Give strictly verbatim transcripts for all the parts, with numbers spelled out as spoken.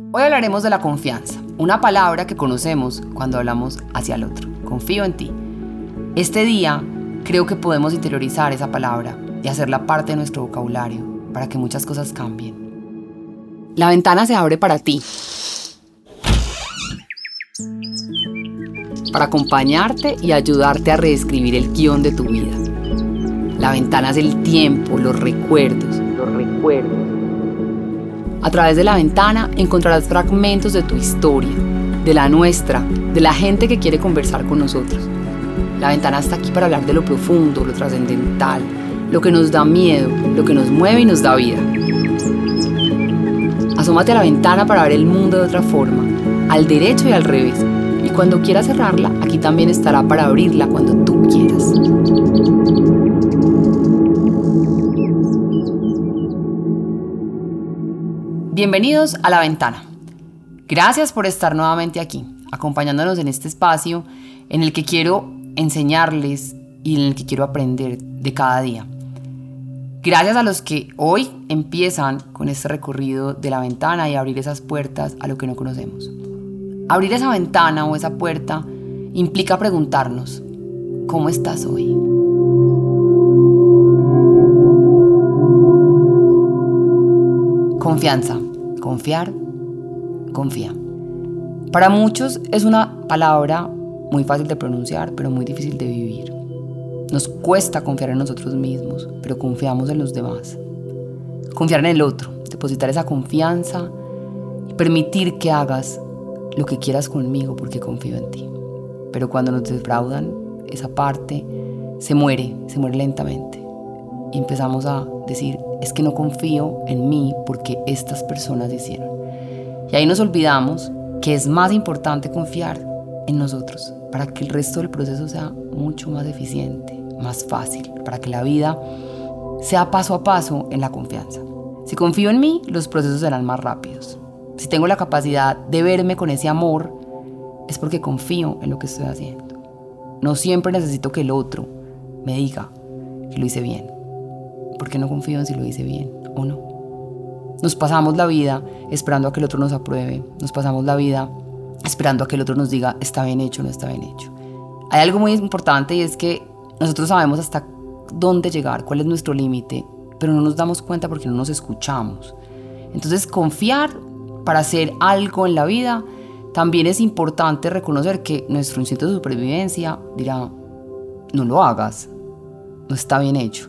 Hoy hablaremos de la confianza, una palabra que conocemos cuando hablamos hacia el otro. Confío en ti. Este día creo que podemos interiorizar esa palabra y hacerla parte de nuestro vocabulario para que muchas cosas cambien. La ventana se abre para ti, para acompañarte y ayudarte a reescribir el guión de tu vida. La ventana es el tiempo, los recuerdos, los recuerdos. A través de la ventana encontrarás fragmentos de tu historia, de la nuestra, de la gente que quiere conversar con nosotros. La ventana está aquí para hablar de lo profundo, lo trascendental, lo que nos da miedo, lo que nos mueve y nos da vida. Asómate a la ventana para ver el mundo de otra forma, al derecho y al revés. Y cuando quieras cerrarla, aquí también estará para abrirla cuando tú quieras. Bienvenidos a La Ventana. Gracias por estar nuevamente aquí, acompañándonos en este espacio en el que quiero enseñarles y en el que quiero aprender de cada día. Gracias a los que hoy empiezan con este recorrido de la ventana y abrir esas puertas a lo que no conocemos. Abrir esa ventana o esa puerta implica preguntarnos, ¿cómo estás hoy? Confianza, confiar, confía. Para muchos es una palabra muy fácil de pronunciar, pero muy difícil de vivir. Nos cuesta confiar en nosotros mismos, pero confiamos en los demás. Confiar en el otro, depositar esa confianza y permitir que hagas lo que quieras conmigo porque confío en ti. Pero cuando nos defraudan, esa parte se muere, se muere lentamente. Y empezamos a decir, es que no confío en mí porque estas personas hicieron. Y ahí nos olvidamos que es más importante confiar en nosotros para que el resto del proceso sea mucho más eficiente, más fácil, para que la vida sea paso a paso en la confianza. Si confío en mí, los procesos serán más rápidos. Si tengo la capacidad de verme con ese amor, es porque confío en lo que estoy haciendo. No siempre necesito que el otro me diga que lo hice bien, porque no confío en si lo hice bien o no. Nos pasamos la vida esperando a que el otro nos apruebe, nos pasamos la vida esperando a que el otro nos diga está bien hecho o no está bien hecho. Hay algo muy importante y es que nosotros sabemos hasta dónde llegar, cuál es nuestro límite, pero no nos damos cuenta porque no nos escuchamos. Entonces confiar para hacer algo en la vida, también es importante reconocer que nuestro instinto de supervivencia dirá, no lo hagas, no está bien hecho.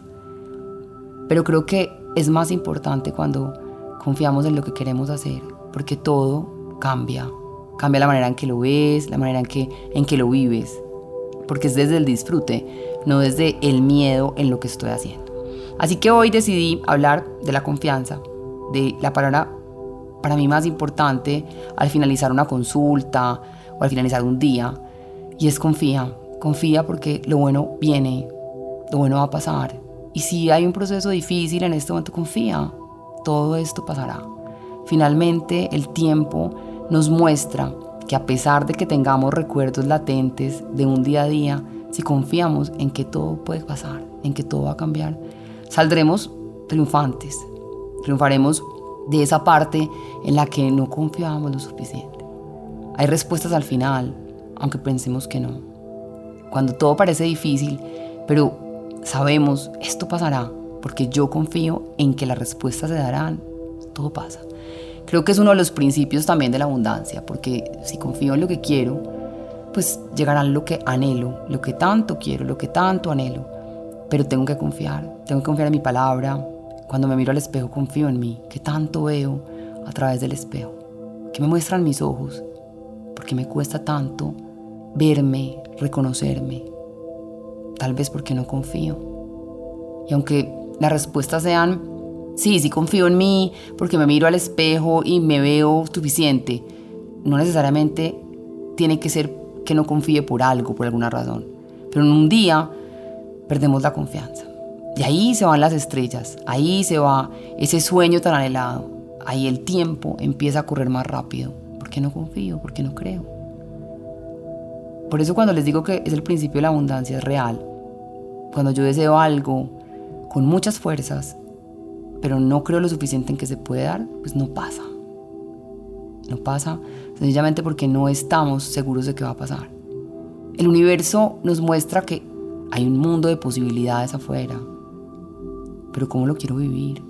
Pero creo que es más importante cuando confiamos en lo que queremos hacer, porque todo cambia. Cambia la manera en que lo ves, la manera en que, en que lo vives, porque es desde el disfrute, no desde el miedo en lo que estoy haciendo. Así que hoy decidí hablar de la confianza, de la palabra para mí más importante al finalizar una consulta o al finalizar un día, y es confía. Confía porque lo bueno viene, lo bueno va a pasar. Y si hay un proceso difícil en este momento, confía, todo esto pasará. Finalmente el tiempo nos muestra que a pesar de que tengamos recuerdos latentes de un día a día, si confiamos en que todo puede pasar, en que todo va a cambiar, saldremos triunfantes, triunfaremos de esa parte en la que no confiábamos lo suficiente. Hay respuestas al final, aunque pensemos que no. Cuando todo parece difícil, pero sabemos, esto pasará, porque yo confío en que las respuestas se darán, todo pasa. Creo que es uno de los principios también de la abundancia, porque si confío en lo que quiero, pues llegará lo que anhelo, lo que tanto quiero, lo que tanto anhelo. Pero tengo que confiar, tengo que confiar en mi palabra. Cuando me miro al espejo, confío en mí, que tanto veo a través del espejo, que me muestran mis ojos, porque me cuesta tanto verme, reconocerme, tal vez porque no confío. Y aunque las respuestas sean, sí, sí confío en mí, porque me miro al espejo y me veo suficiente, no necesariamente tiene que ser que no confíe por algo, por alguna razón. Pero en un día perdemos la confianza. Y ahí se van las estrellas, ahí se va ese sueño tan anhelado, ahí el tiempo empieza a correr más rápido. ¿Por qué no confío? ¿Por qué no creo? Por eso cuando les digo que es el principio de la abundancia, es real. Cuando yo deseo algo con muchas fuerzas, pero no creo lo suficiente en que se puede dar, pues no pasa. No pasa sencillamente porque no estamos seguros de qué va a pasar. El universo nos muestra que hay un mundo de posibilidades afuera. Pero ¿cómo lo quiero vivir?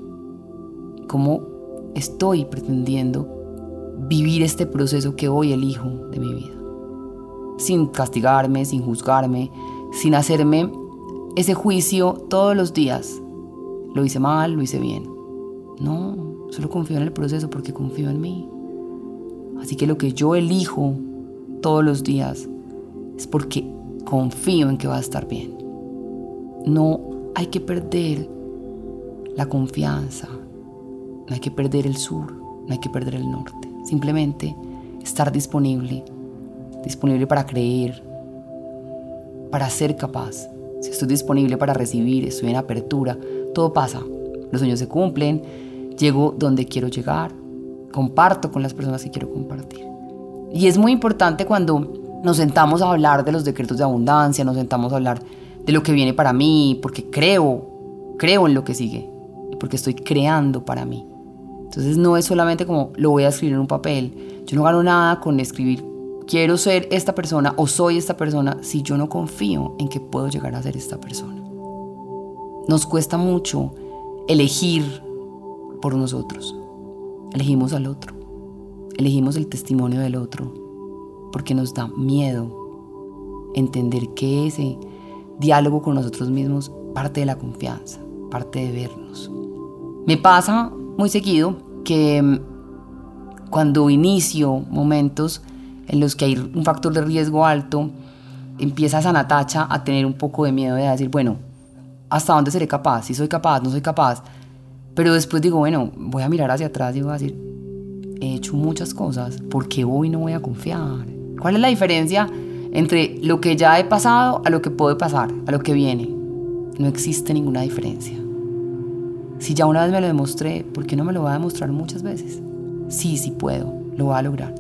¿Cómo estoy pretendiendo vivir este proceso que hoy elijo de mi vida? Sin castigarme, sin juzgarme, sin hacerme ese juicio todos los días. Lo hice mal, lo hice bien. No, solo confío en el proceso porque confío en mí. Así que lo que yo elijo todos los días es porque confío en que va a estar bien. No hay que perder la confianza, no hay que perder el sur, no hay que perder el norte. Simplemente estar disponible, disponible para creer, para ser capaz. Si estoy disponible para recibir, estoy en apertura, todo pasa. Los sueños se cumplen, llego donde quiero llegar, comparto con las personas que quiero compartir. Y es muy importante cuando nos sentamos a hablar de los decretos de abundancia, nos sentamos a hablar de lo que viene para mí, porque creo, creo en lo que sigue, y porque estoy creando para mí. Entonces no es solamente como lo voy a escribir en un papel. Yo no gano nada con escribir quiero ser esta persona o soy esta persona si yo no confío en que puedo llegar a ser esta persona. Nos cuesta mucho elegir por nosotros. Elegimos al otro. Elegimos el testimonio del otro porque nos da miedo entender que ese diálogo con nosotros mismos parte de la confianza, parte de vernos. Me pasa muy seguido que cuando inicio momentos en los que hay un factor de riesgo alto, empieza esa Natacha a tener un poco de miedo de decir, bueno, ¿hasta dónde seré capaz? Si soy capaz, no soy capaz. Pero después digo, bueno, voy a mirar hacia atrás y voy a decir, he hecho muchas cosas, ¿por qué hoy no voy a confiar? ¿Cuál es la diferencia entre lo que ya he pasado a lo que puede pasar, a lo que viene? No existe ninguna diferencia. Si ya una vez me lo demostré, ¿por qué no me lo voy a demostrar muchas veces? Sí, sí puedo, lo voy a lograr.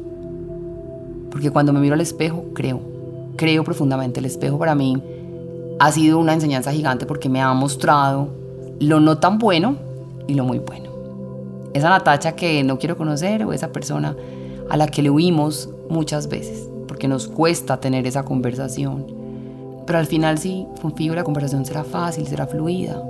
Porque cuando me miro al espejo, creo, creo profundamente. El espejo para mí ha sido una enseñanza gigante porque me ha mostrado lo no tan bueno y lo muy bueno. Esa Natacha que no quiero conocer o esa persona a la que le huimos muchas veces porque nos cuesta tener esa conversación. Pero al final sí, confío, la conversación será fácil, será fluida.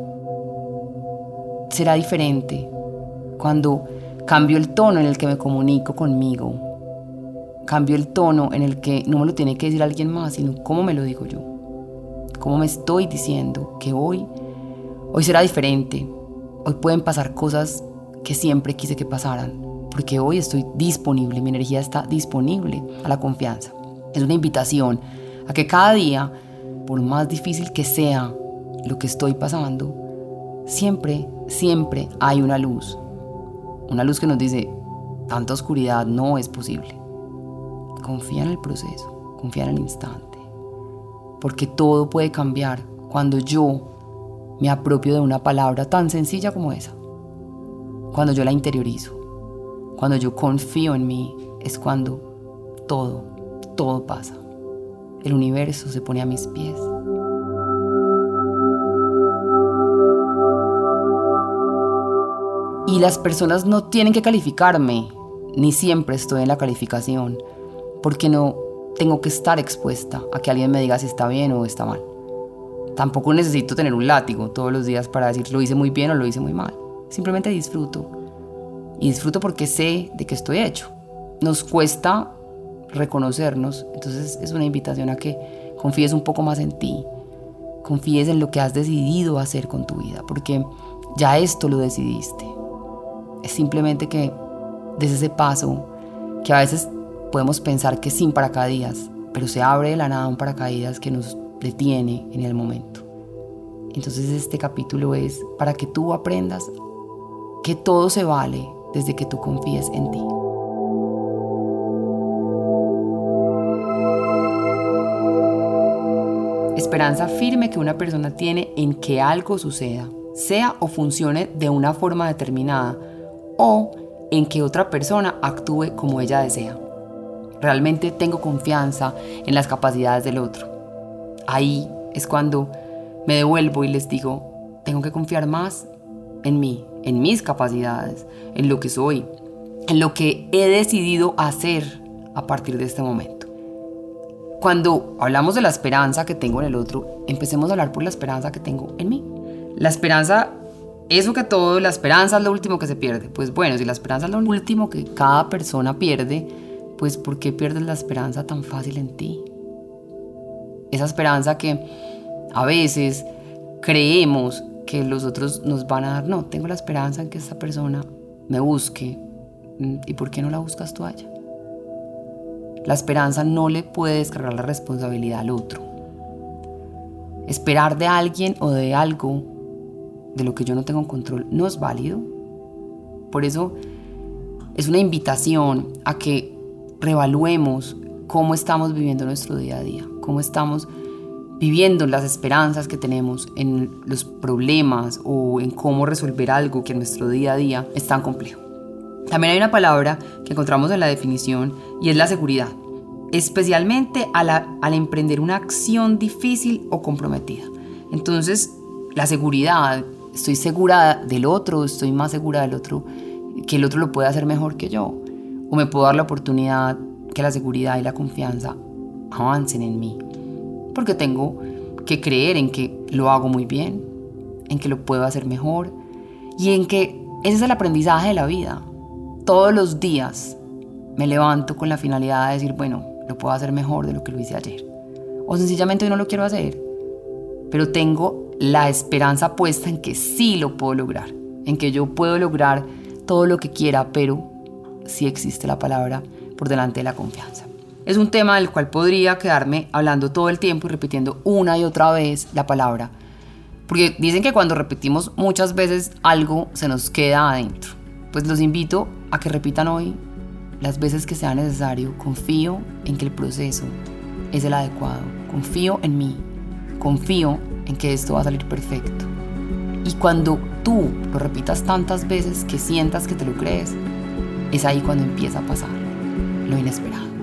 Será diferente cuando cambio el tono en el que me comunico conmigo. Cambio el tono en el que no me lo tiene que decir alguien más, sino cómo me lo digo yo. Cómo me estoy diciendo que hoy, hoy será diferente. Hoy pueden pasar cosas que siempre quise que pasaran. Porque hoy estoy disponible, mi energía está disponible a la confianza. Es una invitación a que cada día, por más difícil que sea lo que estoy pasando, siempre, siempre hay una luz. Una luz que nos dice, tanta oscuridad no es posible. Confía en el proceso, confía en el instante. Porque todo puede cambiar cuando yo me apropio de una palabra tan sencilla como esa. Cuando yo la interiorizo. Cuando yo confío en mí es cuando todo, todo pasa. El universo se pone a mis pies. Y las personas no tienen que calificarme, ni siempre estoy en la calificación, porque no tengo que estar expuesta a que alguien me diga si está bien o está mal. Tampoco necesito tener un látigo todos los días para decir lo hice muy bien o lo hice muy mal. Simplemente disfruto. Y disfruto porque sé de qué estoy hecho. Nos cuesta reconocernos, entonces es una invitación a que confíes un poco más en ti. Confíes en lo que has decidido hacer con tu vida, porque ya esto lo decidiste. Es simplemente que des ese paso que a veces podemos pensar que es sin paracaídas, pero se abre de la nada un paracaídas que nos detiene en el momento. Entonces este capítulo es para que tú aprendas que todo se vale desde que tú confíes en ti. Esperanza firme que una persona tiene en que algo suceda, sea o funcione de una forma determinada, o en que otra persona actúe como ella desea. Realmente tengo confianza en las capacidades del otro. Ahí es cuando me devuelvo y les digo, tengo que confiar más en mí, en mis capacidades, en lo que soy, en lo que he decidido hacer a partir de este momento. Cuando hablamos de la esperanza que tengo en el otro, empecemos a hablar por la esperanza que tengo en mí. La esperanza, eso que todo, la esperanza es lo último que se pierde. Pues bueno, si la esperanza es lo último que cada persona pierde, pues ¿por qué pierdes la esperanza tan fácil en ti? Esa esperanza que a veces creemos que los otros nos van a dar. No, tengo la esperanza en que esta persona me busque. ¿Y por qué no la buscas tú a ella? La esperanza no le puede descargar la responsabilidad al otro. Esperar de alguien o de algo de lo que yo no tengo control no es válido. Por eso es una invitación a que reevaluemos cómo estamos viviendo nuestro día a día, cómo estamos viviendo las esperanzas que tenemos en los problemas o en cómo resolver algo que en nuestro día a día es tan complejo. También hay una palabra que encontramos en la definición y es la seguridad, especialmente al, al emprender una acción difícil o comprometida. Entonces, la seguridad, estoy segura del otro, estoy más segura del otro, que el otro lo puede hacer mejor que yo, o me puedo dar la oportunidad que la seguridad y la confianza avancen en mí, porque tengo que creer en que lo hago muy bien, en que lo puedo hacer mejor y en que ese es el aprendizaje de la vida. Todos los días me levanto con la finalidad de decir, bueno, lo puedo hacer mejor de lo que lo hice ayer. O sencillamente hoy no lo quiero hacer, pero tengo la esperanza puesta en que sí lo puedo lograr, en que yo puedo lograr todo lo que quiera, pero sí existe la palabra por delante de la confianza. Es un tema del cual podría quedarme hablando todo el tiempo y repitiendo una y otra vez la palabra, porque dicen que cuando repetimos muchas veces algo se nos queda adentro. Pues los invito a que repitan hoy las veces que sea necesario. Confío en que el proceso es el adecuado. Confío en mí. Confío en que esto va a salir perfecto. Y cuando tú lo repitas tantas veces que sientas que te lo crees, es ahí cuando empieza a pasar lo inesperado.